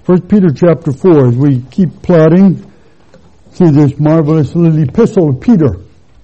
1 Peter chapter 4, as we keep plodding through this marvelous little epistle of Peter.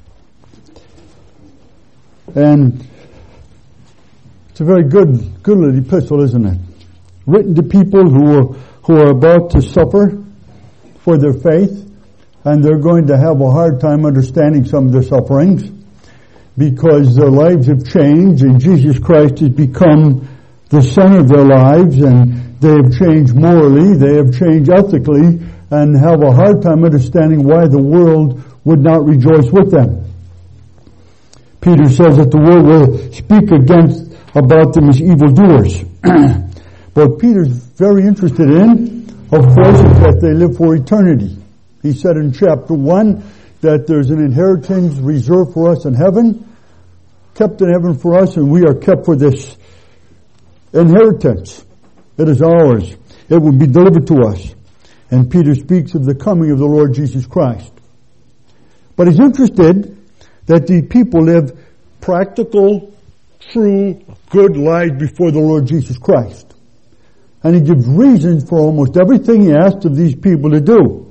And it's a very good little epistle, isn't it? Written to people who are about to suffer for their faith, and they're going to have a hard time understanding some of their sufferings because their lives have changed and Jesus Christ has become the center of their lives, and they have changed morally, they have changed ethically, and have a hard time understanding why the world would not rejoice with them. Peter says that the world will speak about them as evildoers. But Peter's very interested in, of course, is that they live for eternity. He said in chapter 1 that there's an inheritance reserved for us in heaven, kept in heaven for us, and we are kept for this inheritance. It is ours. It will be delivered to us. And Peter speaks of the coming of the Lord Jesus Christ. But he's interested that the people live practical, true, good lives before the Lord Jesus Christ. And he gives reasons for almost everything he asked of these people to do.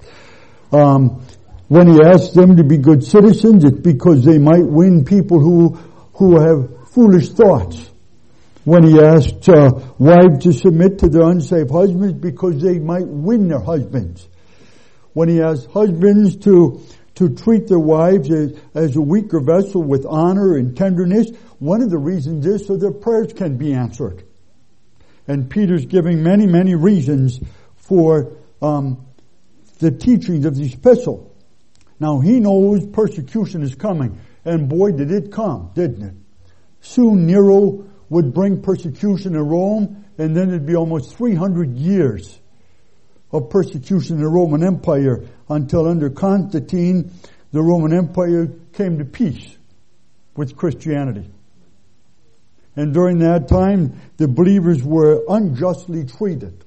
When he asks them to be good citizens, it's because they might win people who have foolish thoughts. When he asked wives to submit to their unsaved husbands, because they might win their husbands. When he asked husbands to treat their wives as a weaker vessel with honor and tenderness, one of the reasons is so their prayers can be answered. And Peter's giving many, many reasons for the teachings of the epistle. Now he knows persecution is coming, and boy did it come, didn't it? Soon Nero would bring persecution in Rome, and then it'd be almost 300 years of persecution in the Roman Empire until under Constantine the Roman Empire came to peace with Christianity. And during that time, the believers were unjustly treated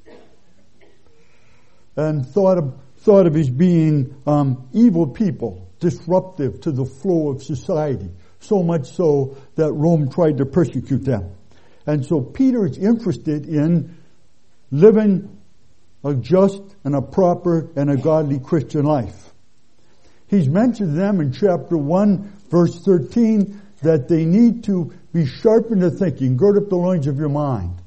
and thought of as being evil people, disruptive to the flow of society, so much so that Rome tried to persecute them. And so Peter is interested in living a just and a proper and a godly Christian life. He's mentioned them in chapter 1, verse 13, that they need to be sharp in their thinking, gird up the loins of your mind.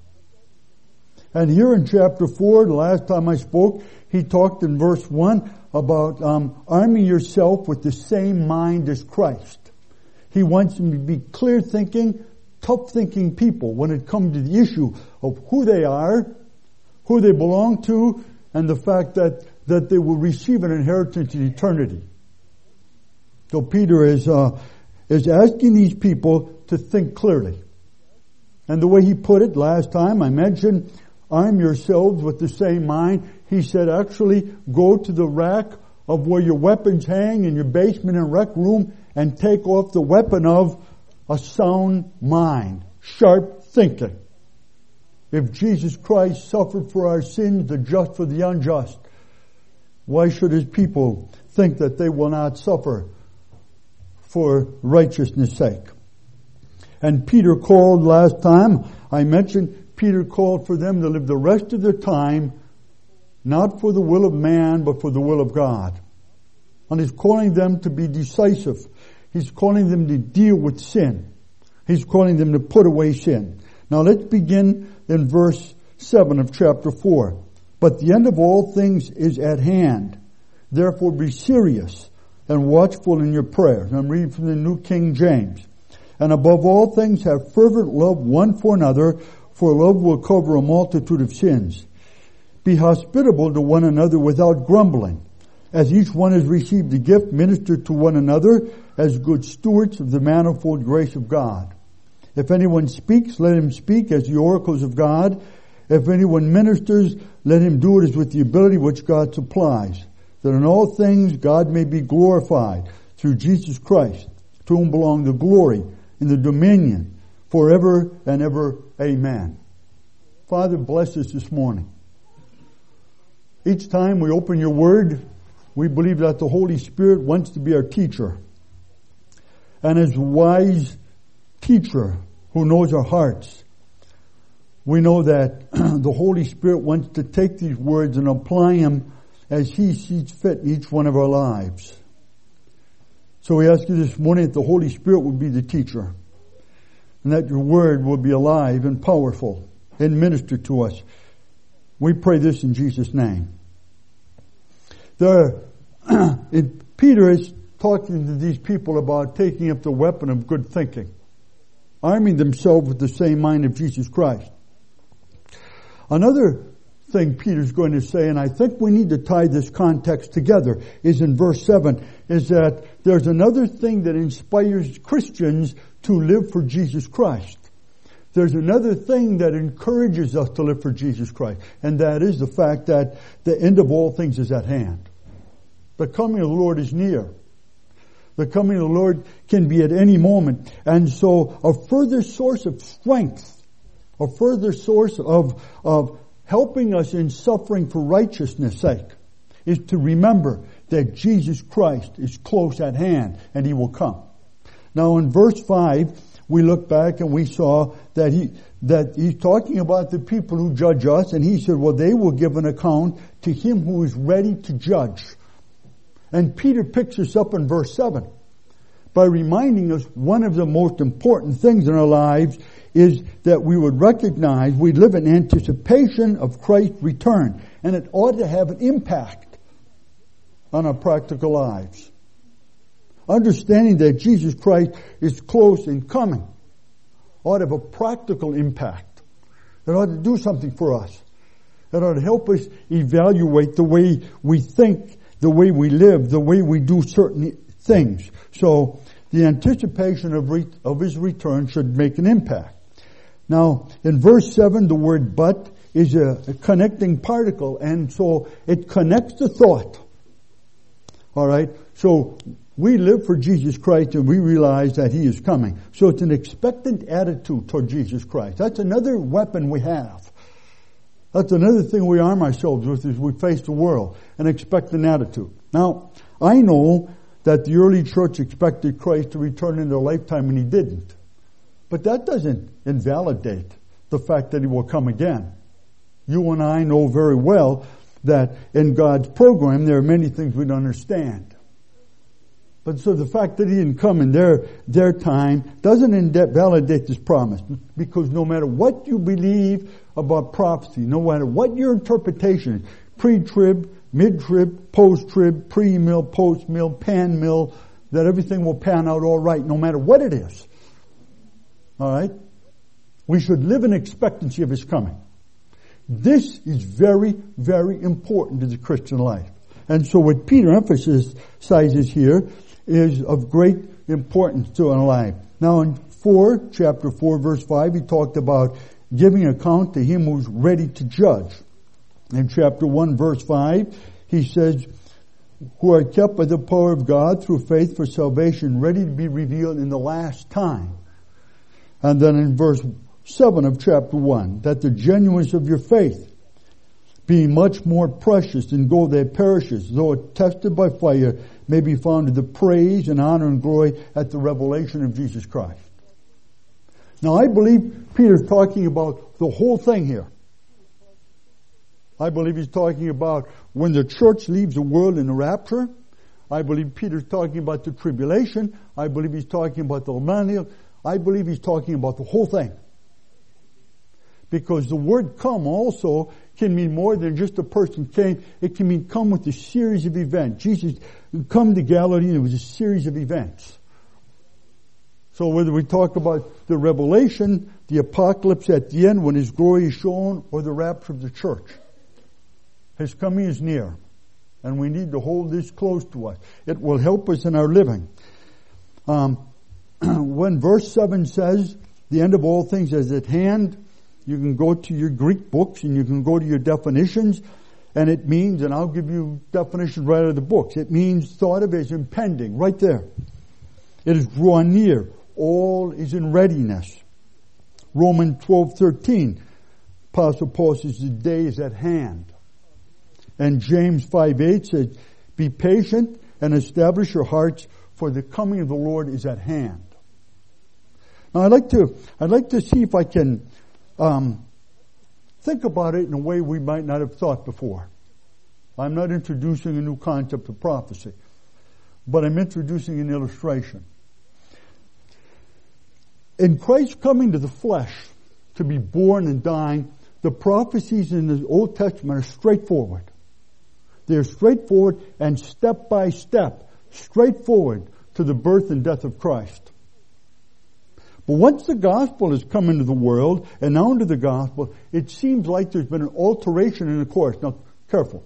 And here in chapter 4, the last time I spoke, he talked in verse 1 about arming yourself with the same mind as Christ. He wants them to be clear thinking, tough thinking people when it comes to the issue of who they are, who they belong to, and the fact that they will receive an inheritance in eternity. So Peter is asking these people to think clearly. And the way he put it last time, I mentioned, arm yourselves with the same mind. He said, actually, go to the rack of where your weapons hang in your basement and rec room and take off the weapon of a sound mind, sharp thinking. If Jesus Christ suffered for our sins, the just for the unjust, why should his people think that they will not suffer for righteousness' sake? And Peter called last time, I mentioned, Peter called for them to live the rest of their time not for the will of man, but for the will of God. And he's calling them to be decisive. He's calling them to deal with sin. He's calling them to put away sin. Now let's begin in verse 7 of chapter 4. But the end of all things is at hand. Therefore be serious and watchful in your prayers. I'm reading from the New King James. And above all things have fervent love one for another, for love will cover a multitude of sins. Be hospitable to one another without grumbling. As each one has received a gift, minister to one another as good stewards of the manifold grace of God. If anyone speaks, let him speak as the oracles of God. If anyone ministers, let him do it as with the ability which God supplies, that in all things God may be glorified through Jesus Christ, to whom belong the glory and the dominion forever and ever. Amen. Father, bless us this morning. Each time we open your word, we believe that the Holy Spirit wants to be our teacher. And as a wise teacher who knows our hearts, we know that the Holy Spirit wants to take these words and apply them as He sees fit in each one of our lives. So we ask you this morning that the Holy Spirit will be the teacher, and that your word will be alive and powerful and minister to us. We pray this in Jesus' name. Peter is talking to these people about taking up the weapon of good thinking, arming themselves with the same mind of Jesus Christ. Another thing Peter's going to say, and I think we need to tie this context together, is in verse 7, is that there's another thing that inspires Christians to live for Jesus Christ. There's another thing that encourages us to live for Jesus Christ, and that is the fact that the end of all things is at hand. The coming of the Lord is near. The coming of the Lord can be at any moment. And so a further source of strength, a further source of helping us in suffering for righteousness' sake, is to remember that Jesus Christ is close at hand and He will come. Now in verse 5, we look back and we saw that He's talking about the people who judge us, and He said, well, they will give an account to Him who is ready to judge. And Peter picks us up in verse 7 by reminding us one of the most important things in our lives is that we would recognize we live in anticipation of Christ's return, and it ought to have an impact on our practical lives. Understanding that Jesus Christ is close in coming ought to have a practical impact. It ought to do something for us. It ought to help us evaluate the way we think, the way we live, the way we do certain things. So the anticipation of His return should make an impact. Now, in verse 7, the word but is a connecting particle, and so it connects the thought. All right? So we live for Jesus Christ and we realize that He is coming. So it's an expectant attitude toward Jesus Christ. That's another weapon we have. That's another thing we arm ourselves with as we face the world, an expectant attitude. Now, I know that the early church expected Christ to return in their lifetime and He didn't. But that doesn't invalidate the fact that He will come again. You and I know very well that in God's program there are many things we don't understand. But so the fact that He didn't come in their time doesn't invalidate this promise. Because no matter what you believe about prophecy, no matter what your interpretation is, pre-trib, mid-trib, post-trib, pre-mill, post-mill, pan-mill, that everything will pan out all right no matter what it is. All right? We should live in expectancy of His coming. This is very, very important to the Christian life. And so what Peter emphasizes here is of great importance to our life. Now in chapter 4, verse 5, he talked about giving account to Him who's ready to judge. In chapter 1, verse 5, he says, who are kept by the power of God through faith for salvation, ready to be revealed in the last time. And then in verse 7 of chapter 1, that the genuineness of your faith, being much more precious than gold that perishes, though it tested by fire, may be found to the praise and honor and glory at the revelation of Jesus Christ. Now I believe Peter's talking about the whole thing here. I believe he's talking about when the church leaves the world in the rapture. I believe Peter's talking about the tribulation. I believe he's talking about the millennial. I believe he's talking about the whole thing. Because the word come also can mean more than just a person came. It can mean come with a series of events. Jesus come to Galilee and it was a series of events. So whether we talk about the revelation, the apocalypse at the end when His glory is shown, or the rapture of the church, His coming is near. And we need to hold this close to us. It will help us in our living. When verse 7 says, the end of all things is at hand, you can go to your Greek books and you can go to your definitions, and it means, and I'll give you definitions right out of the books, it means thought of as impending, right there. It is drawn near. All is in readiness. Romans 12:13, Apostle Paul says the day is at hand. And James 5:8 says, be patient and establish your hearts, for the coming of the Lord is at hand. Now I'd like to see if I can think about it in a way we might not have thought before. I'm not introducing a new concept of prophecy, but I'm introducing an illustration. In Christ coming to the flesh, to be born and dying, the prophecies in the Old Testament are straightforward. They're straightforward and step by step, straightforward to the birth and death of Christ. But once the gospel has come into the world, and now into the gospel, it seems like there's been an alteration in the course. Now, careful.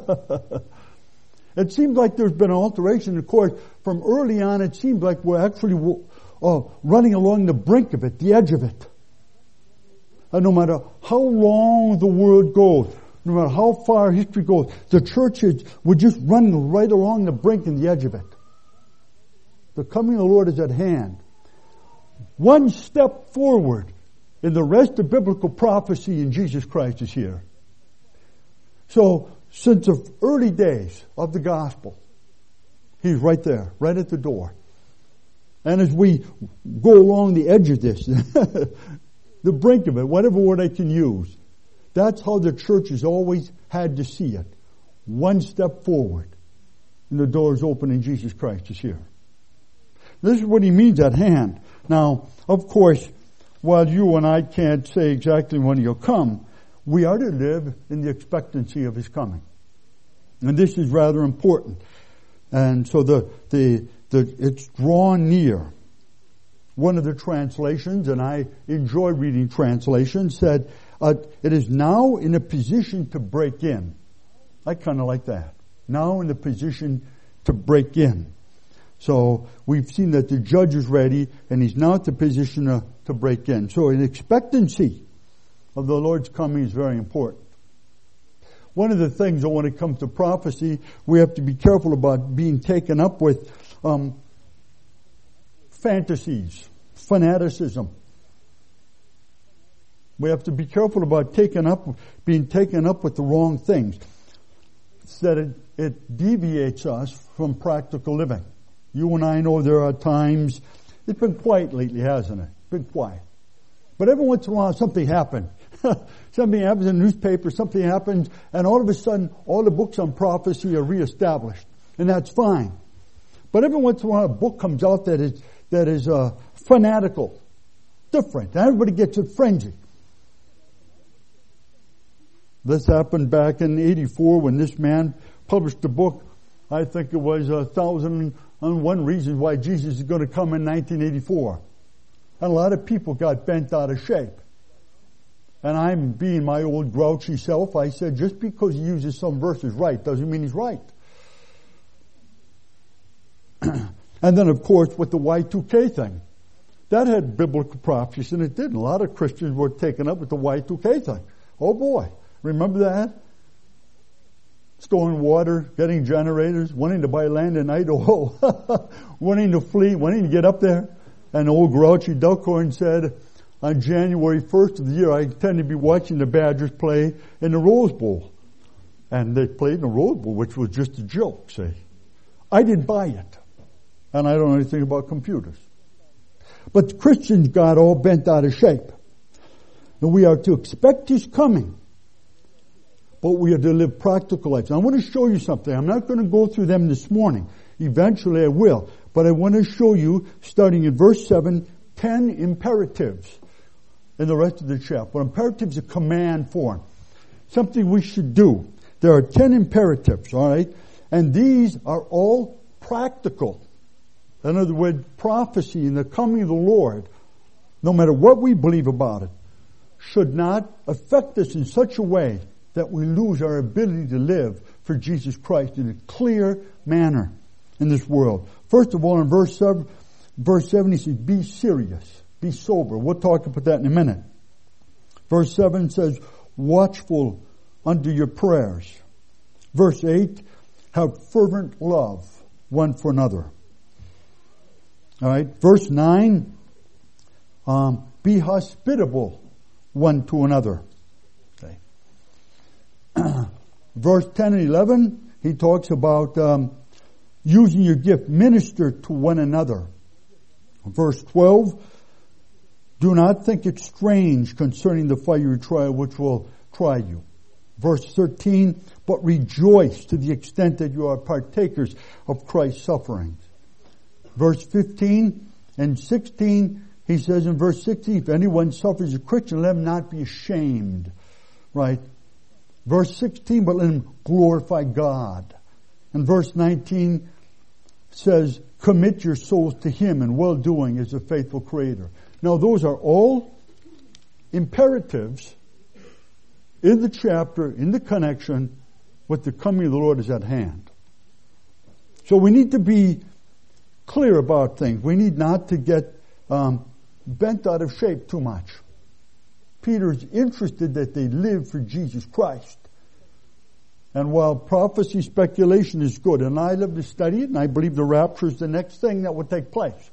It seems like there's been an alteration in the course. From early on, it seems like we're actually running along the brink of it, the edge of it. And no matter how long the world goes, no matter how far history goes, the church we're just running right along the brink and the edge of it. The coming of the Lord is at hand. One step forward in the rest of biblical prophecy in Jesus Christ is here. So, since the early days of the gospel, He's right there, right at the door. And as we go along the edge of this, the brink of it, whatever word I can use, that's how the church has always had to see it. One step forward, and the door is open and Jesus Christ is here. This is what He means at hand. Now, of course, while you and I can't say exactly when He'll come, we are to live in the expectancy of His coming. And this is rather important. And so it's drawn near. One of the translations, and I enjoy reading translations, said, it is now in a position to break in. I kind of like that. Now in a position to break in. So we've seen that the judge is ready, and he's now at the position to break in. So an expectancy of the Lord's coming is very important. One of the things, when it comes to prophecy, we have to be careful about being taken up with fantasies, fanaticism. We have to be careful about being taken up with the wrong things, so that it deviates us from practical living. You and I know there are times, it's been quiet lately, hasn't it? Been quiet. But every once in a while something happens. Something happens in the newspaper, something happens, and all of a sudden all the books on prophecy are reestablished. And that's fine. But every once in a while a book comes out that is fanatical, different. And everybody gets a frenzy. This happened back in 1984 when this man published a book. I think it was 1,001 Reasons Why Jesus is going to come in 1984. And a lot of people got bent out of shape. And I'm being my old grouchy self. I said, just because he uses some verses right doesn't mean he's right. And then, of course, with the Y2K thing. That had biblical prophecy, and it didn't. A lot of Christians were taken up with the Y2K thing. Oh boy. Remember that? Storing water, getting generators, wanting to buy land in Idaho, wanting to flee, wanting to get up there. And old grouchy Duckhorn said, on January 1st of the year, I intend to be watching the Badgers play in the Rose Bowl. And they played in the Rose Bowl, which was just a joke, see. I didn't buy it. And I don't know anything about computers. But the Christians got all bent out of shape. And we are to expect His coming. But we are to live practical lives. I want to show you something. I'm not going to go through them this morning. Eventually I will. But I want to show you, starting in verse 7, 10 imperatives in the rest of the chapter. Imperatives are command form. Something we should do. There are 10 imperatives, all right? And these are all practical. In other words, prophecy and the coming of the Lord, no matter what we believe about it, should not affect us in such a way that we lose our ability to live for Jesus Christ in a clear manner in this world. First of all, in verse 7 he says, be serious, be sober. We'll talk about that in a minute. Verse 7 says, watchful unto your prayers. Verse 8, have fervent love one for another. All right. Verse 9, be hospitable one to another. Okay. Verse 10 and 11, he talks about using your gift, minister to one another. Verse 12, do not think it strange concerning the fiery trial which will try you. Verse 13, but rejoice to the extent that you are partakers of Christ's sufferings. Verse 15 and 16, he says in verse 16, if anyone suffers as a Christian, let him not be ashamed. Right? Verse 16, but let him glorify God. And verse 19 says, commit your souls to Him in well-doing as a faithful Creator. Now those are all imperatives in the chapter, in the connection with the coming of the Lord is at hand. So we need to be clear about things. We need not to get bent out of shape too much. Peter's interested that they live for Jesus Christ. And while prophecy speculation is good, and I love to study it, and I believe the rapture is the next thing that will take place.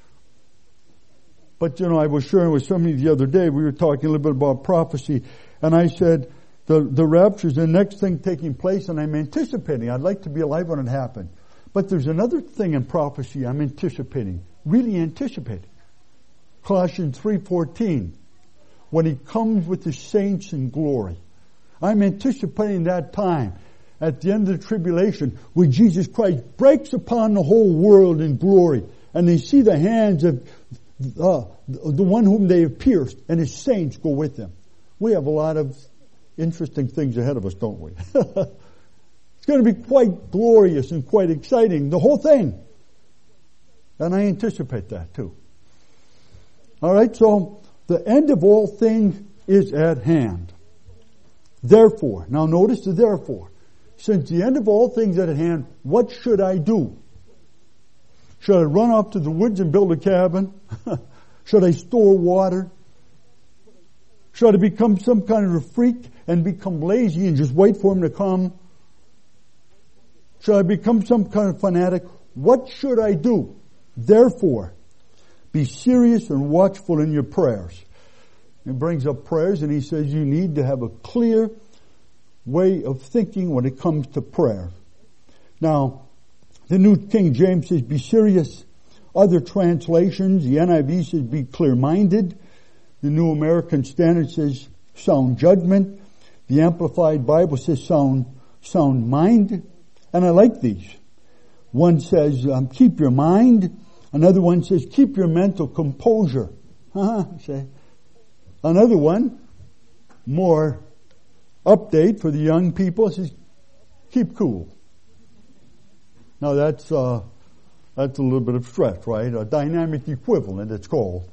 But I was sharing with somebody the other day, we were talking a little bit about prophecy, and I said, the rapture is the next thing taking place, and I'm anticipating. I'd like to be alive when it happened. But there's another thing in prophecy I'm anticipating, really anticipating. Colossians 3:14, when He comes with the saints in glory. I'm anticipating that time at the end of the tribulation when Jesus Christ breaks upon the whole world in glory, and they see the hands of the one whom they have pierced, and His saints go with Him. We have a lot of interesting things ahead of us, don't we? It's going to be quite glorious and quite exciting, the whole thing. And I anticipate that too. Alright, so the end of all things is at hand. Therefore, now notice the therefore. Since the end of all things is at hand, what should I do? Should I run off to the woods and build a cabin? Should I store water? Should I become some kind of a freak and become lazy and just wait for Him to come? Should I become some kind of fanatic? What should I do? Therefore, be serious and watchful in your prayers. He brings up prayers and he says you need to have a clear way of thinking when it comes to prayer. Now, the New King James says be serious. Other translations, the NIV says be clear-minded. The New American Standard says sound judgment. The Amplified Bible says sound mind. And I like these. One says keep your mind. Another one says keep your mental composure. Say. Another one, more update for the young people, says keep cool. Now that's a little bit of stretch, right? A dynamic equivalent, it's called.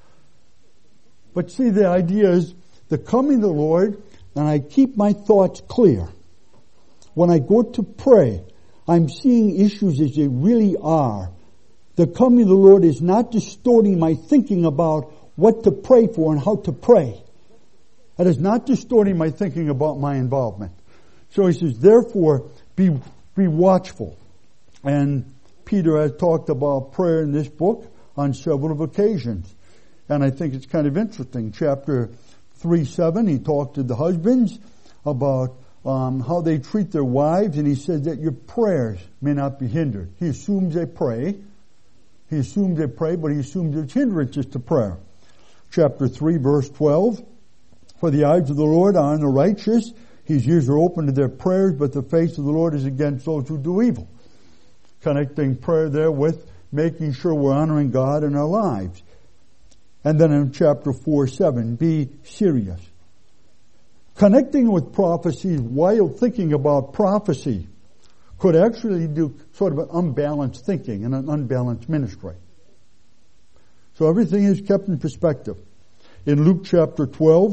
But see, the idea is the coming of the Lord, and I keep my thoughts clear. When I go to pray, I'm seeing issues as they really are. The coming of the Lord is not distorting my thinking about what to pray for and how to pray. It is not distorting my thinking about my involvement. So he says, therefore, be watchful. And Peter has talked about prayer in this book on several occasions. And I think it's kind of interesting. Chapter 3:7, he talked to the husbands about how they treat their wives, and he said that your prayers may not be hindered. He assumes they pray. But he assumes there's hindrances to prayer. Chapter 3, verse 12, for the eyes of the Lord are on the righteous. His ears are open to their prayers, but the face of the Lord is against those who do evil. Connecting prayer there with making sure we're honoring God in our lives. And then in chapter 4:7, be serious. Connecting with prophecy while thinking about prophecy could actually do sort of an unbalanced thinking and an unbalanced ministry. So everything is kept in perspective. In Luke chapter 12,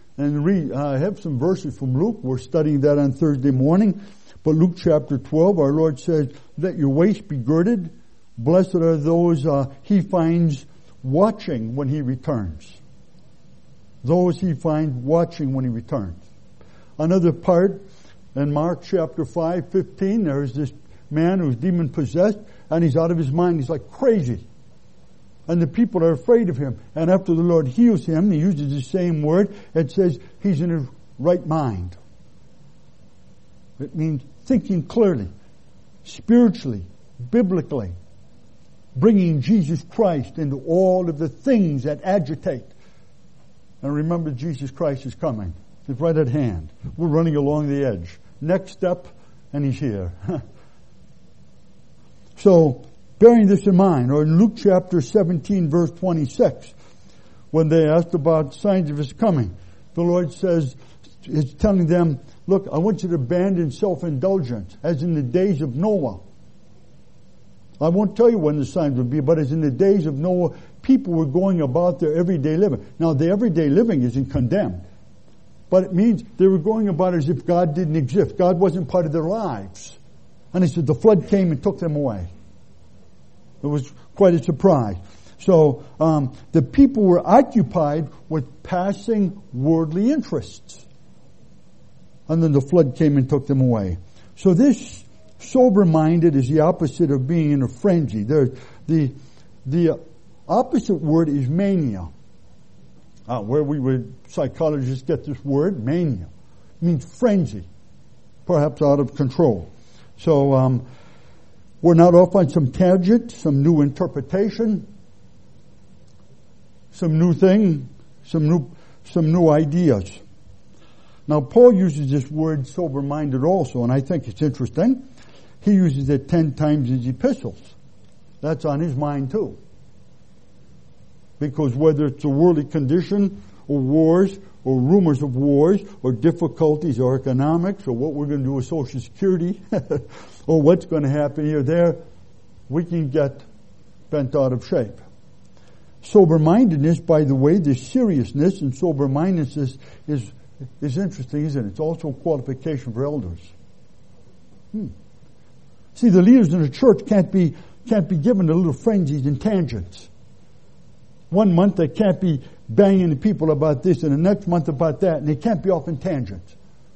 I have some verses from Luke. We're studying that on Thursday morning. But Luke chapter 12, our Lord says, let your waist be girded. Blessed are those He finds watching when He returns. Those He finds watching when He returns. Another part in Mark chapter 5:15, there's this man who's demon possessed and he's out of his mind. He's like crazy. And the people are afraid of him. And after the Lord heals him, He uses the same word. It says he's in his right mind. It means thinking clearly, spiritually, biblically, bringing Jesus Christ into all of the things that agitate. And remember, Jesus Christ is coming. It's right at hand. We're running along the edge. Next step, and he's here. So, bearing this in mind, or in Luke chapter 17, verse 26, when they asked about signs of his coming, the Lord says, is telling them, look, I want you to abandon self-indulgence, as in the days of Noah. I won't tell you when the signs will be, but as in the days of Noah, people were going about their everyday living. Now, the everyday living isn't condemned, but it means they were going about as if God didn't exist. God wasn't part of their lives. And he said the flood came and took them away. It was quite a surprise. So, the people were occupied with passing worldly interests. And then the flood came and took them away. So this sober-minded is the opposite of being in a frenzy. The opposite word is mania. Where we would, psychologists get this word, mania. It means frenzy. Perhaps out of control. So, we're not off on some tangent, some new interpretation, some new thing, some new ideas. Now, Paul uses this word sober-minded also, and I think it's interesting. He uses it 10 times in his epistles. That's on his mind too. Because whether it's a worldly condition, or wars, or rumors of wars, or difficulties, or economics, or what we're going to do with Social Security, or what's going to happen here or there, we can get bent out of shape. Sober-mindedness, by the way, the seriousness in sober-mindedness is interesting, isn't it? It's also a qualification for elders. See, the leaders in the church can't be given to little frenzies and tangents. One month they can't be banging the people about this, and the next month about that, and they can't be off in tangents.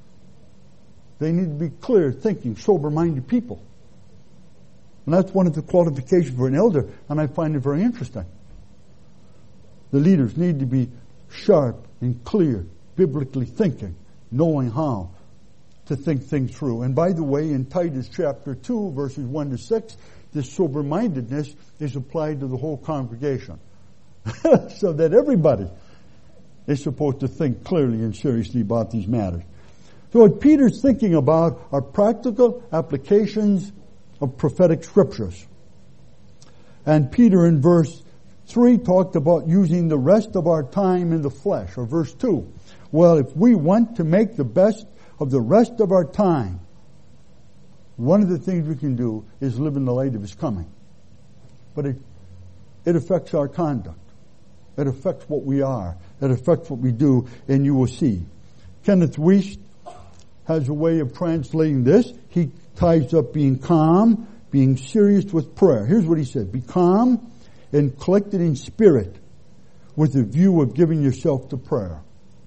They need to be clear, thinking, sober-minded people. And that's one of the qualifications for an elder, and I find it very interesting. The leaders need to be sharp and clear, biblically thinking, knowing how to think things through. And by the way, in Titus chapter 2, verses 1 to 6, this sober-mindedness is applied to the whole congregation. So that everybody is supposed to think clearly and seriously about these matters. So what Peter's thinking about are practical applications of prophetic scriptures. And Peter in verse 3 talked about using the rest of our time in the flesh, or verse 2. Well, if we want to make the best of the rest of our time, one of the things we can do is live in the light of his coming. But it affects our conduct. It affects what we are. It affects what we do, and you will see. Kenneth Wuest has a way of translating this. He ties up being calm, being serious with prayer. Here's what he said. Be calm and collected in spirit with a view of giving yourself to prayer.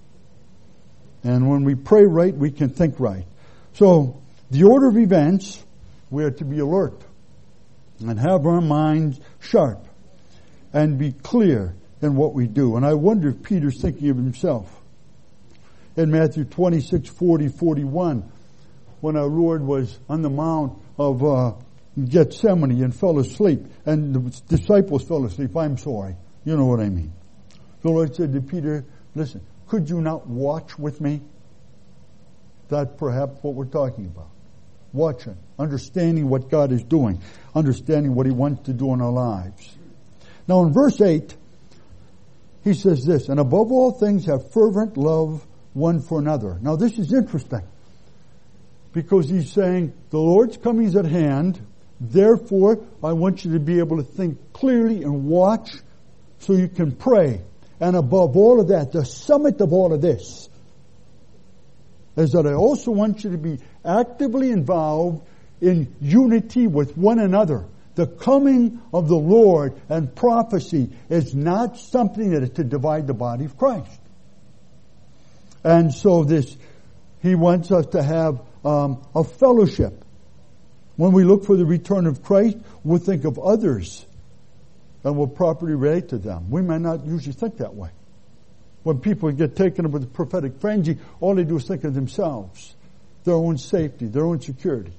And when we pray right, we can think right. So, the order of events, we are to be alert and have our minds sharp and be clear in what we do. And I wonder if Peter's thinking of himself. In Matthew 26, 40, 41, when our Lord was on the Mount of Gethsemane and fell asleep, and the disciples fell asleep, I'm sorry. You know what I mean. The Lord said to Peter, listen, could you not watch with me? That's perhaps what we're talking about. Watching, understanding what God is doing, understanding what he wants to do in our lives. Now in verse 8, he says this, and above all things have fervent love one for another. Now this is interesting, because he's saying the Lord's coming is at hand, therefore I want you to be able to think clearly and watch so you can pray. And above all of that, the summit of all of this is that I also want you to be actively involved in unity with one another. The coming of the Lord and prophecy is not something that is to divide the body of Christ. And so he wants us to have a fellowship. When we look for the return of Christ, we'll think of others and we'll properly relate to them. We may not usually think that way. When people get taken up with the prophetic frenzy, all they do is think of themselves, their own safety, their own security.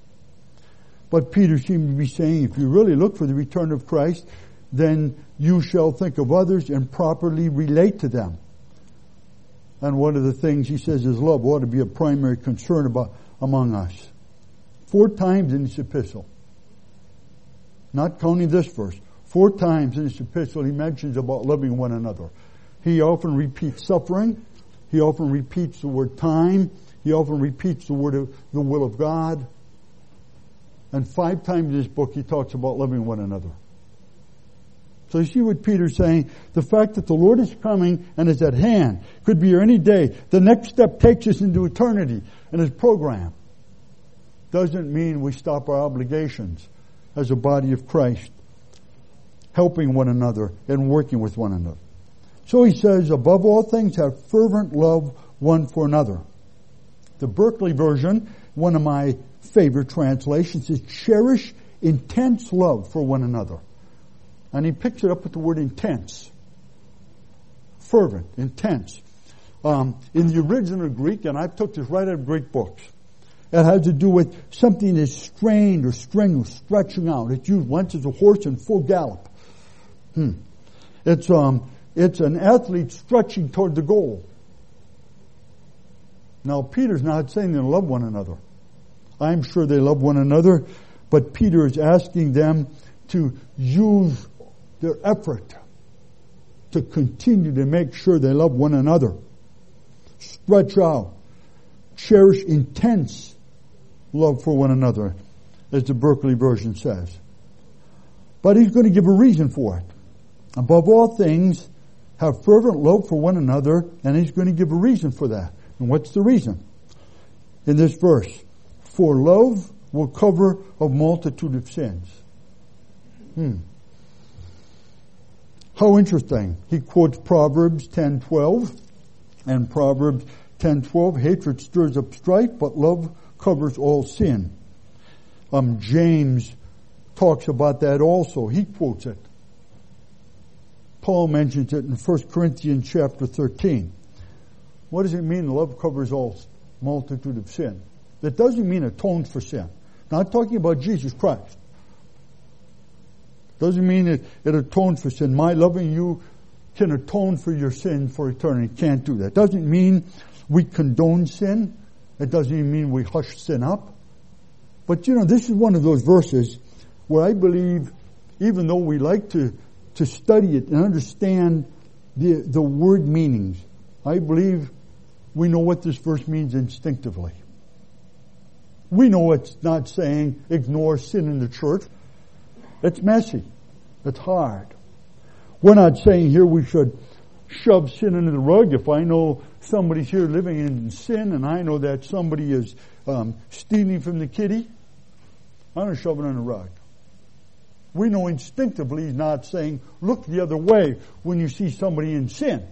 But Peter seemed to be saying, if you really look for the return of Christ, then you shall think of others and properly relate to them. And one of the things he says is love ought to be a primary concern among us. 4 times in this epistle. Not counting this verse. 4 times in this epistle he mentions about loving one another. He often repeats suffering. He often repeats the word time. He often repeats the word of the will of God. And 5 times in this book he talks about loving one another. So you see what Peter's saying? The fact that the Lord is coming and is at hand. Could be here any day. The next step takes us into eternity in His program. Doesn't mean we stop our obligations as a body of Christ, helping one another and working with one another. So he says, above all things, have fervent love one for another. The Berkeley version, one of my favorite translations, is cherish intense love for one another. And he picks it up with the word intense. Fervent, intense. In the original Greek, and I took this right out of Greek books, it has to do with something that's strained or strenuous, stretching out. It's used once as a horse in full gallop. It's an athlete stretching toward the goal. Now, Peter's not saying they love one another. I'm sure they love one another, but Peter is asking them to use their effort to continue to make sure they love one another. Stretch out. Cherish intense love for one another, as the Berkeley version says. But he's going to give a reason for it. Above all things, have fervent love for one another, and he's going to give a reason for that. And what's the reason? In this verse, for love will cover a multitude of sins. How interesting. He quotes Proverbs 10:12 and Proverbs 10:12. Hatred stirs up strife, but love covers all sin. James talks about that also. He quotes it. Paul mentions it in 1 Corinthians chapter 13. What does it mean love covers all multitude of sin? That doesn't mean atones for sin. Not talking about Jesus Christ. Doesn't mean it atones for sin. My loving you can atone for your sin for eternity. Can't do that. Doesn't mean we condone sin. It doesn't even mean we hush sin up. But this is one of those verses where I believe, even though we like to study it and understand the word meanings, I believe we know what this verse means instinctively. We know it's not saying ignore sin in the church. It's messy. It's hard. We're not saying here we should shove sin under the rug. If I know somebody's here living in sin and I know that somebody is stealing from the kitty, I'm going to shove it under the rug. We know instinctively he's not saying look the other way when you see somebody in sin.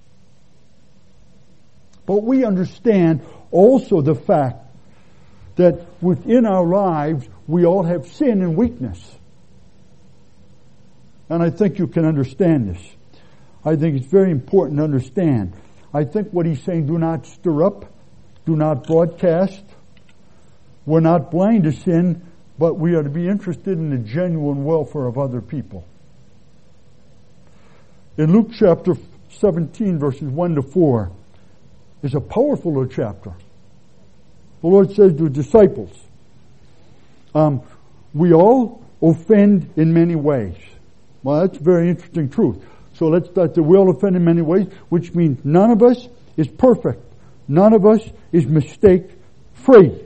But we understand also the fact that within our lives we all have sin and weakness. And I think you can understand this. I think it's very important to understand. I think what he's saying, do not stir up, do not broadcast. We're not blind to sin, but we are to be interested in the genuine welfare of other people. In Luke chapter 17, verses 1-4, is a powerful little chapter. The Lord says to His disciples, we all offend in many ways. Well, that's a very interesting truth. So let's start that we all offend in many ways, which means none of us is perfect. None of us is mistake-free.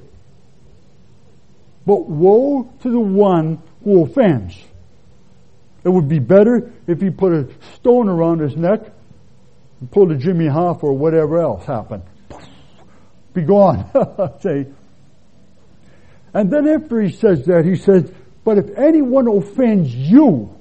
But woe to the one who offends. It would be better if he put a stone around his neck and pulled a Jimmy Hoffa or whatever else happened. Be gone. Say. And then after he says that, he says, but if anyone offends you,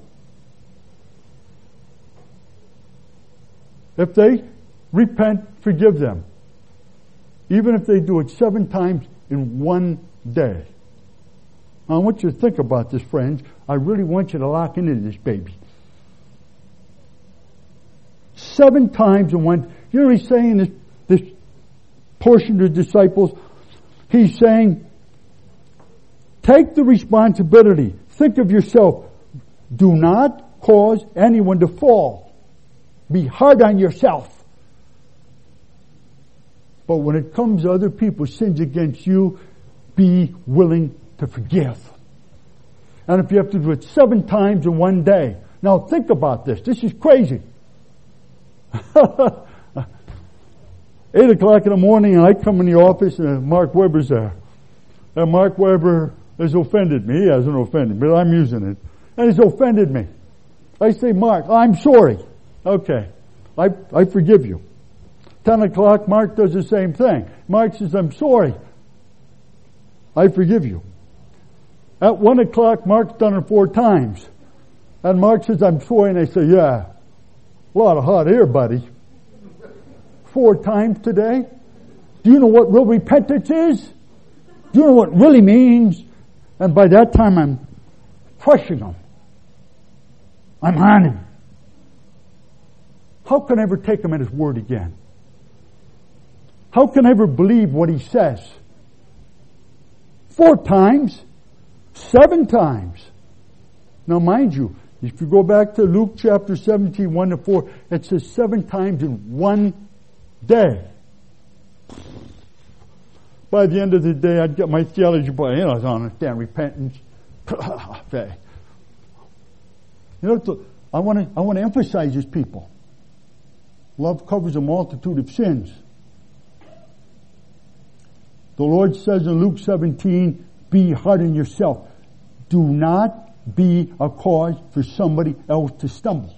if they repent, forgive them. Even if they do it 7 times in one day. Now, I want you to think about this, friends. I really want you to lock into this baby. 7 times in one. You know what he's saying in this portion to the disciples? He's saying, take the responsibility. Think of yourself. Do not cause anyone to fall. Be hard on yourself. But when it comes to other people's sins against you, be willing to forgive. And if you have to do it 7 times in one day. Now think about this. This is crazy. 8 o'clock in the morning, and I come in the office and Mark Weber's there. And Mark Weber has offended me. He hasn't offended me, but I'm using it. And he's offended me. I say, Mark, I'm sorry. Okay. I forgive you. 10 o'clock, Mark does the same thing. Mark says, I'm sorry. I forgive you. At 1 o'clock, Mark's done it 4 times. And Mark says, I'm sorry. And I say, yeah, a lot of hot air, buddy. 4 times today? Do you know what real repentance is? Do you know what it really means? And by that time, I'm crushing him. I'm on him. How can I ever take him at his word again? How can I ever believe what he says? 4 times, 7 times. Now mind you, if you go back to Luke chapter 17, 1-4, it says 7 times in one day. By the end of the day, I'd get my theology book. I don't understand repentance. Okay. I want to emphasize this, people. Love covers a multitude of sins. The Lord says in Luke 17, be hard on yourself. Do not be a cause for somebody else to stumble.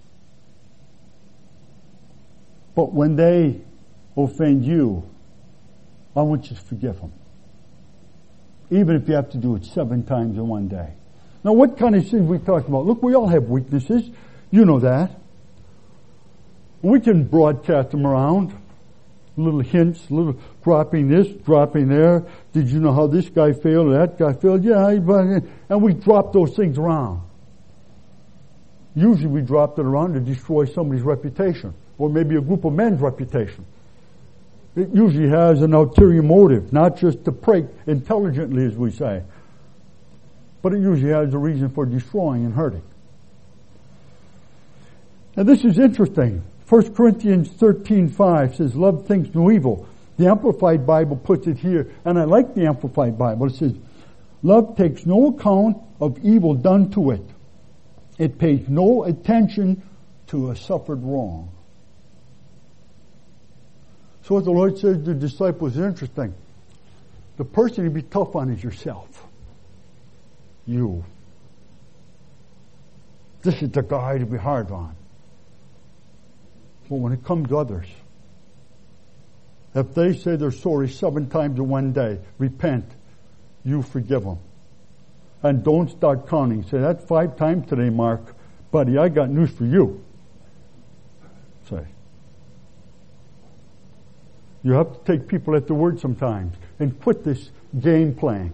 But when they offend you, I want you to forgive them. Even if you have to do it 7 times in one day. Now what kind of sins we talking about? Look, we all have weaknesses. You know that. We can broadcast them around. Little hints, little dropping this, dropping there. Did you know how this guy failed, that guy failed? Yeah, and we drop those things around. Usually we drop it around to destroy somebody's reputation, or maybe a group of men's reputation. It usually has an ulterior motive, not just to pray intelligently, as we say, but it usually has a reason for destroying and hurting. Now this is interesting. 1 Corinthians 13:5 says, love thinks no evil. The Amplified Bible puts it here, and I like the Amplified Bible. It says, love takes no account of evil done to it. It pays no attention to a suffered wrong. So what the Lord says to the disciples is interesting. The person to be tough on is yourself. You. This is the guy to be hard on. But when it comes to others, if they say they're sorry 7 times in one day, repent, you forgive them. And don't start counting. Say, that's 5 times today, Mark. Buddy, I got news for you. Say. You have to take people at their word sometimes and quit this game playing.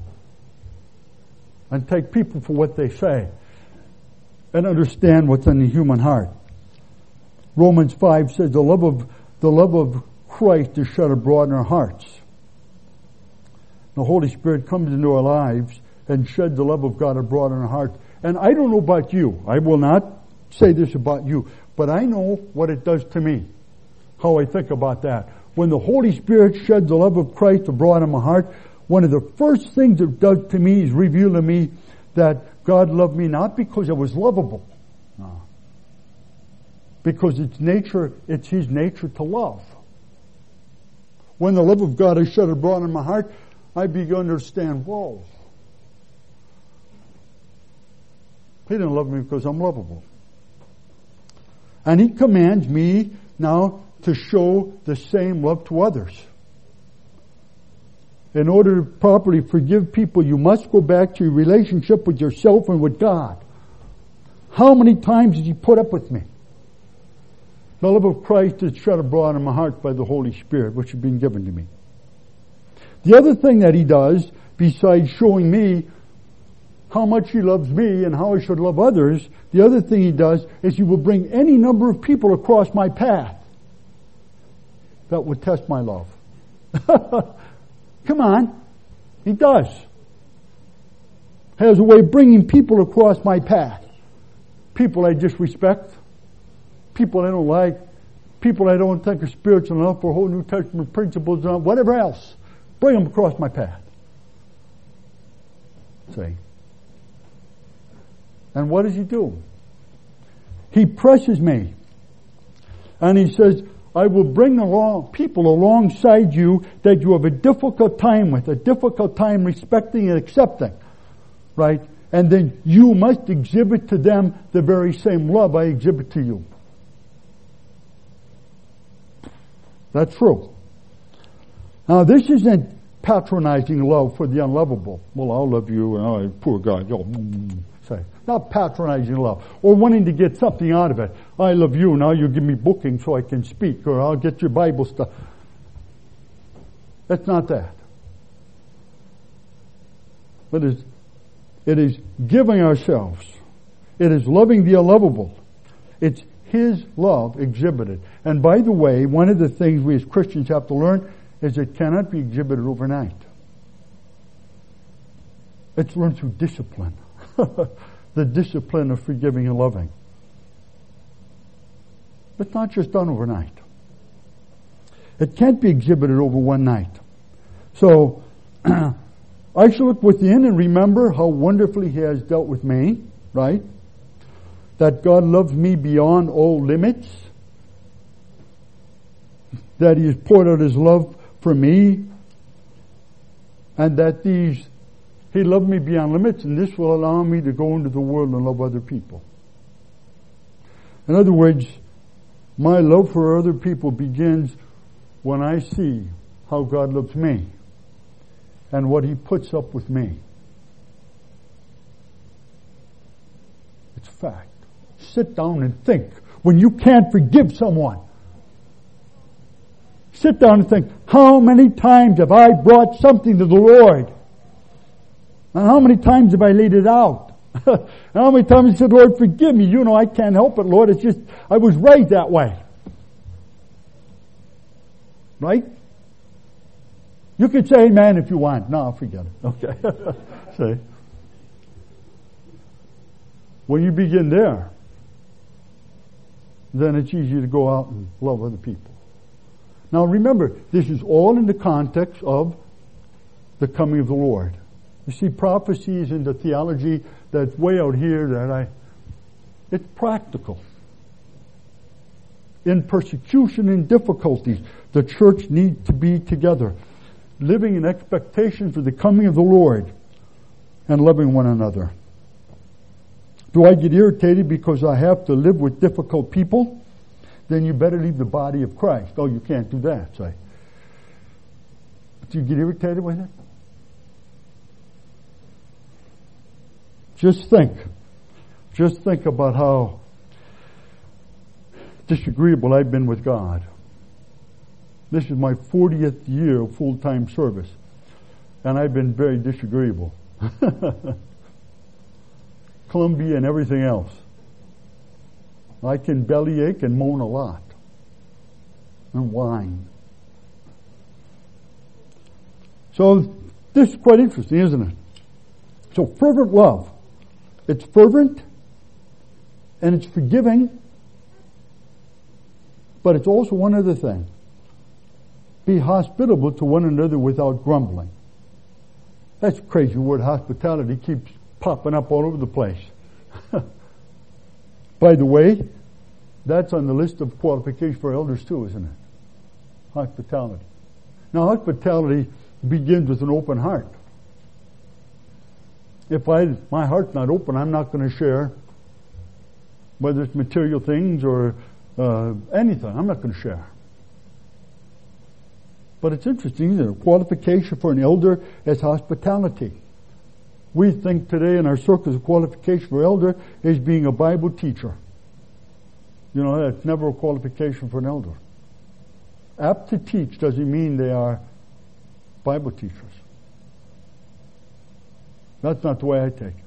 And take people for what they say. And understand what's in the human heart. Romans 5 says the love of Christ is shed abroad in our hearts. The Holy Spirit comes into our lives and sheds the love of God abroad in our hearts. And I don't know about you. I will not say this about you. But I know what it does to me. How I think about that. When the Holy Spirit sheds the love of Christ abroad in my heart, one of the first things it does to me is reveal to me that God loved me not because I was lovable. No. Because it's His nature to love. When the love of God is shed abroad in my heart, I begin to understand, whoa. He didn't love me because I'm lovable. And He commands me now to show the same love to others. In order to properly forgive people, you must go back to your relationship with yourself and with God. How many times did He put up with me? The love of Christ is shed abroad in my heart by the Holy Spirit, which has been given to me. The other thing that He does, besides showing me how much He loves me and how I should love others, the other thing He does is He will bring any number of people across my path that would test my love. Come on. He does. Has a way of bringing people across my path. People I disrespect. People I don't like. people I don't think are spiritual enough for whole New Testament principles and whatever else. Bring them across my path. See? And what does he do? He presses me. And he says, I will bring along people alongside you that you have a difficult time with, a difficult time respecting and accepting. Right? And then you must exhibit to them the very same love I exhibit to you. That's true. Now this isn't patronizing love for the unlovable. Well, I'll love you, and oh, poor guy. Say, not patronizing love, or wanting to get something out of it. I love you, now you give me booking so I can speak, or I'll get your Bible stuff. That's not that. It is giving ourselves. It is loving the unlovable. It's His love exhibited. And by the way, one of the things we as Christians have to learn is it cannot be exhibited overnight. It's learned through discipline. The discipline of forgiving and loving. It's not just done overnight. It can't be exhibited over one night. So, I should look within and remember how wonderfully He has dealt with me, right? That God loves me beyond all limits. That He has poured out His love for me. And that He loved me beyond limits, and this will allow me to go into the world and love other people. In other words, my love for other people begins when I see how God loves me and what He puts up with me. It's fact. Sit down and think. When you can't forgive someone, sit down and think, how many times have I brought something to the Lord? And how many times have I laid it out? And how many times I said, Lord, forgive me. You know, I can't help it, Lord. It's just, I was raised that way. Right? You can say amen if you want. No, forget it. Okay. See? When you begin there, then it's easy to go out and love other people. Now remember, this is all in the context of the coming of the Lord. You see, prophecies and the theology that's way out here it's practical. In persecution and difficulties, the church needs to be together, living in expectation for the coming of the Lord and loving one another. Do I get irritated because I have to live with difficult people? Then you better leave the body of Christ. Oh, you can't do that, say. Do you get irritated with it? Just think about how disagreeable I've been with God. This is my 40th year of full-time service, and I've been very disagreeable. Columbia and everything else. I can bellyache and moan a lot. And whine. So, this is quite interesting, isn't it? So, fervent love. It's fervent, and it's forgiving, but it's also one other thing. Be hospitable to one another without grumbling. That's a crazy word. Hospitality keeps popping up all over the place. By the way, that's on the list of qualifications for elders too, isn't it? Hospitality. Now, hospitality begins with an open heart. If my heart's not open, I'm not going to share, whether it's material things or anything. I'm not going to share. But it's interesting, isn't it? A qualification for an elder is hospitality. We think today in our circles a qualification for elder is being a Bible teacher. You know, that's never a qualification for an elder. Apt to teach doesn't mean they are Bible teachers. That's not the way I take it.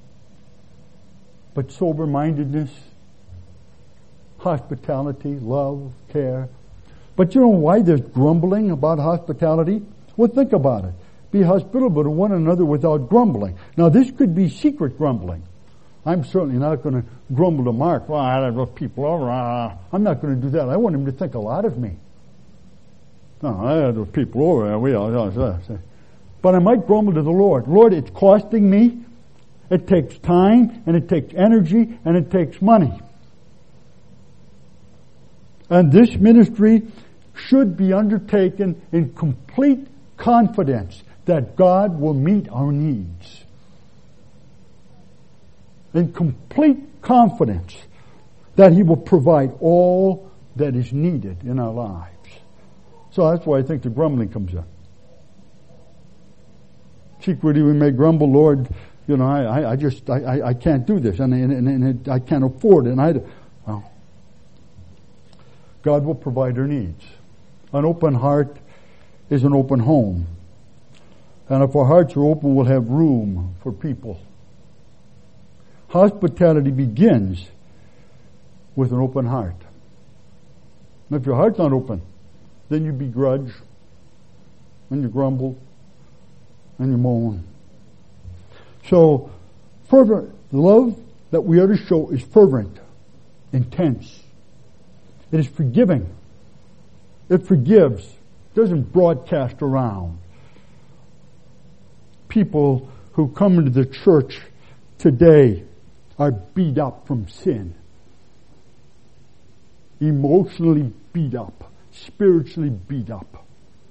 But sober-mindedness, hospitality, love, care. But you know why there's grumbling about hospitality? Well, think about it. Be hospitable to one another without grumbling. Now, this could be secret grumbling. I'm certainly not going to grumble to Mark. Well, I had those people over. I'm not going to do that. I want him to think a lot of me. No, I had those people over. But I might grumble to the Lord. Lord, it's costing me. It takes time, and it takes energy, and it takes money. And this ministry should be undertaken in complete confidence that God will meet our needs. In complete confidence that He will provide all that is needed in our lives. So that's why I think the grumbling comes in. Secretly we may grumble, Lord, I can't do this, and I can't afford it, well, God will provide our needs. An open heart is an open home. And if our hearts are open, we'll have room for people. Hospitality begins with an open heart. And if your heart's not open, then you begrudge, and you grumble, and you moan. So, fervent love that we are to show is fervent, intense. It is forgiving. It forgives. It doesn't broadcast around. People who come into the church today are beat up from sin. Emotionally beat up. Spiritually beat up.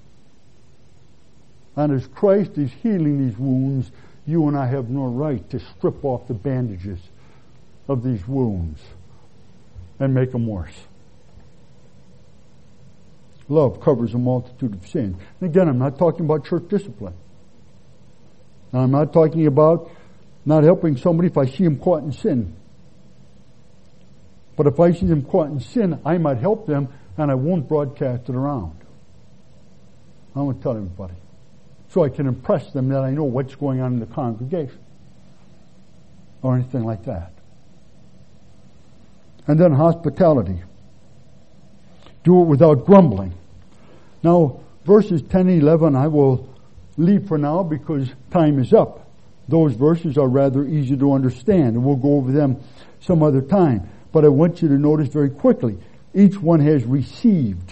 And as Christ is healing these wounds, you and I have no right to strip off the bandages of these wounds and make them worse. Love covers a multitude of sins. And again, I'm not talking about church discipline. And I'm not talking about not helping somebody if I see them caught in sin. But if I see them caught in sin, I might help them, and I won't broadcast it around. I won't tell everybody. So I can impress them that I know what's going on in the congregation. Or anything like that. And then hospitality. Do it without grumbling. Now, verses 10 and 11 I will leave for now because time is up. Those verses are rather easy to understand, and we'll go over them some other time. But I want you to notice very quickly, each one has received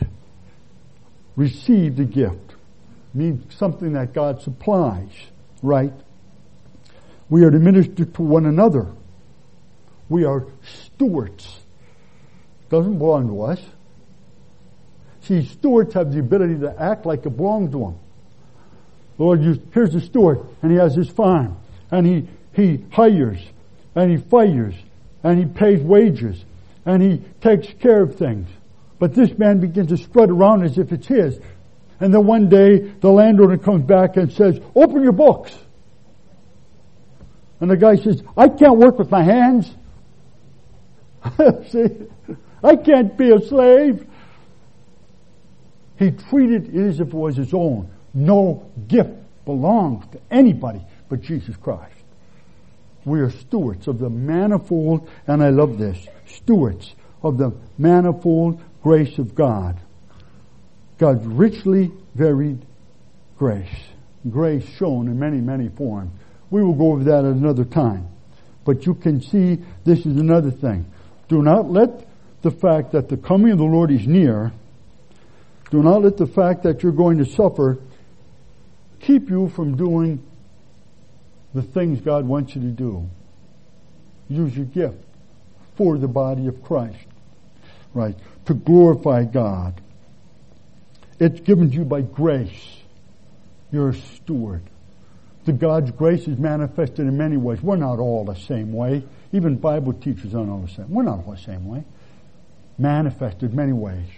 a gift. It means something that God supplies, right? We are to minister to one another. We are stewards. Doesn't belong to us. See, stewards have the ability to act like it belongs to them. Lord, here's the steward, and he has his farm, and he hires, and he fires, and he pays wages, and he takes care of things. But this man begins to strut around as if it's his. And then one day, the landowner comes back and says, open your books. And the guy says, I can't work with my hands. See, I can't be a slave. He treated it as if it was his own. No gift belongs to anybody but Jesus Christ. We are stewards of the manifold, and I love this, stewards of the manifold grace of God. God's richly varied grace. Grace shown in many, many forms. We will go over that at another time. But you can see this is another thing. Do not let the fact that the coming of the Lord is near, do not let the fact that you're going to suffer keep you from doing the things God wants you to do. Use your gift for the body of Christ. Right? To glorify God. It's given to you by grace. You're a steward. The God's grace is manifested in many ways. We're not all the same way. Even Bible teachers aren't all the same. We're not all the same way. Manifested many ways.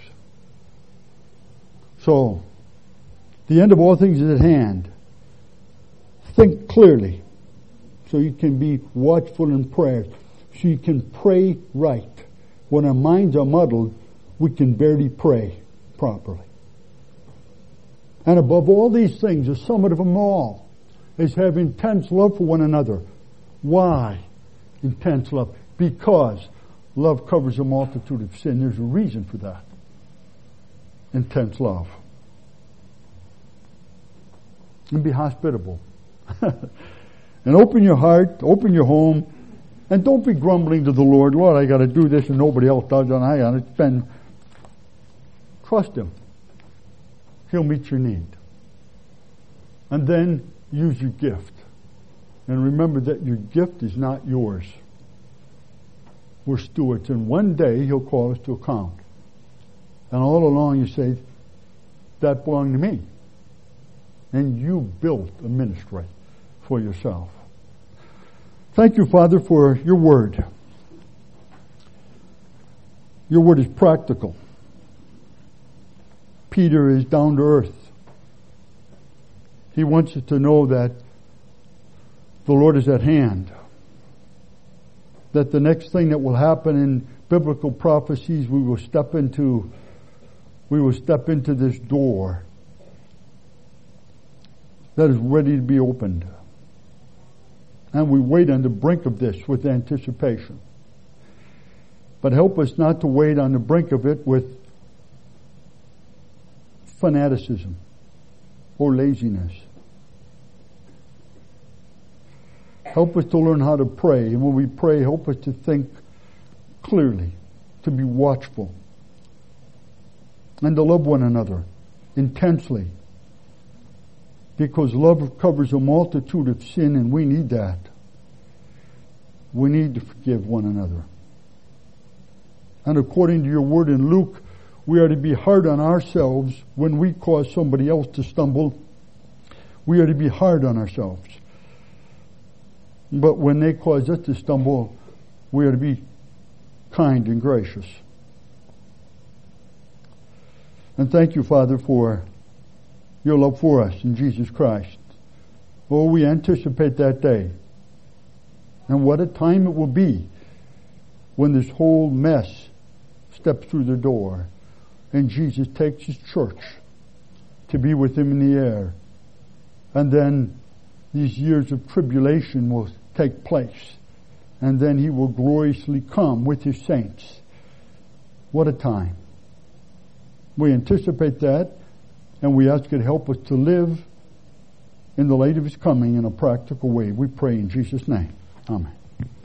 So, the end of all things is at hand. Think clearly so you can be watchful in prayer. So you can pray right. When our minds are muddled, we can barely pray properly. And above all these things, the summit of them all is have intense love for one another. Why intense love? Because love covers a multitude of sin. There's a reason for that. Intense love. And be hospitable. And open your heart, open your home, And don't be grumbling to the Lord, Lord, I got to do this and nobody else does, and I got to spend. Trust Him. He'll meet your need. And then use your gift. And remember that your gift is not yours. We're stewards, and one day He'll call us to account. And all along you say, that belonged to me. And you built a ministry for yourself. Thank you, Father, for your word. Your word is practical. Peter is down to earth. He wants us to know that the Lord is at hand. That the next thing that will happen in biblical prophecies, we will step into this door that is ready to be opened. And we wait on the brink of this with anticipation. But help us not to wait on the brink of it with fanaticism or laziness. Help us to learn how to pray. And when we pray, help us to think clearly, to be watchful, and to love one another intensely. Because love covers a multitude of sin, and we need that. We need to forgive one another. And according to your word in Luke, we are to be hard on ourselves when we cause somebody else to stumble. We are to be hard on ourselves. But when they cause us to stumble, we are to be kind and gracious. And thank you, Father, for your love for us in Jesus Christ. Oh, we anticipate that day. And what a time it will be when this whole mess steps through the door and Jesus takes His church to be with Him in the air. And then these years of tribulation will take place. And then He will gloriously come with His saints. What a time. We anticipate that, and we ask you to help us to live in the light of His coming in a practical way. We pray in Jesus' name. Amen.